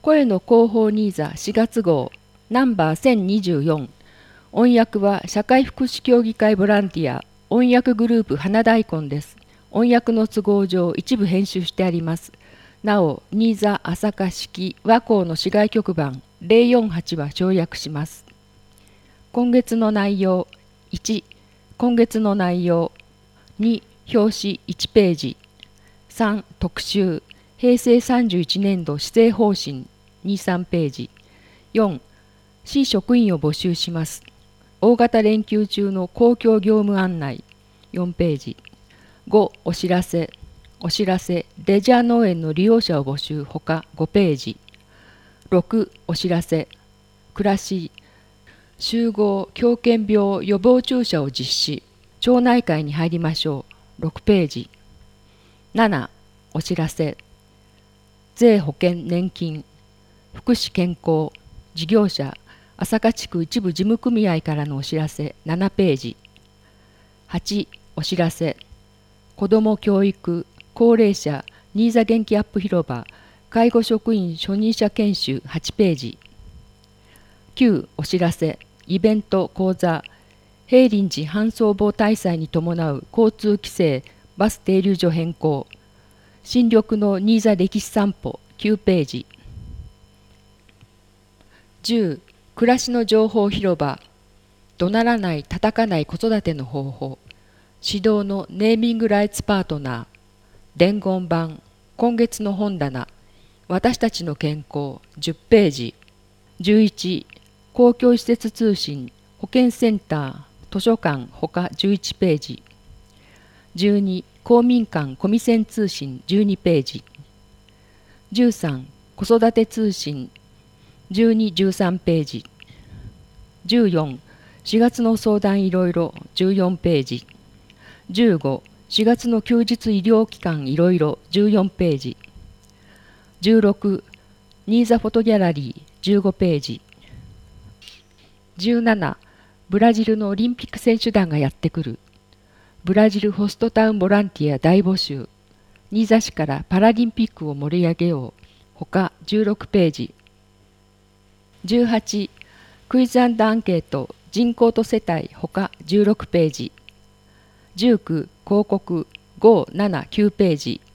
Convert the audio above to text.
声の広報ニーザ4月号ナンバー1024。音訳は社会福祉協議会ボランティア音訳グループ花大根です。音訳の都合上一部編集してあります。なお、新座朝霞式和光の市外局番048は省略します。今月の内容1、今月の内容2、表紙1ページ3、特集平成31年度施政方針23ページ4、市職員を募集します。大型連休中の公共業務案内4ページ5、お知らせレジャー農園の利用者を募集ほか5ページ6、お知らせ暮らし集合狂犬病予防注射を実施町内会に入りましょう6ページ7、お知らせ税保険年金福祉健康事業者朝霞地区一部事務組合からのお知らせ7ページ8、お知らせ子ども教育高齢者新座元気アップ広場介護職員初任者研修8ページ9、お知らせイベント講座平林寺半僧坊大祭に伴う交通規制バス停留所変更新緑の新座歴史散歩9ページ10、暮らしの情報広場怒鳴らない叩かない子育ての方法指導のネーミングライツパートナー伝言版今月の本棚私たちの健康10ページ11、公共施設通信保健センター図書館ほか11ページ12、公民館コミセン通信12ページ13、子育て通信12、13ページ14、4月の相談いろいろ14ページ15、4月の休日医療機関いろいろ14ページ16、新座フォトギャラリー15ページ17、ブラジルのオリンピック選手団がやってくるブラジルホストタウンボランティア大募集新座市からパラリンピックを盛り上げようほか16ページ18、クイズアンケート人口と世帯ほか16ページ19、広告5、7、9ページ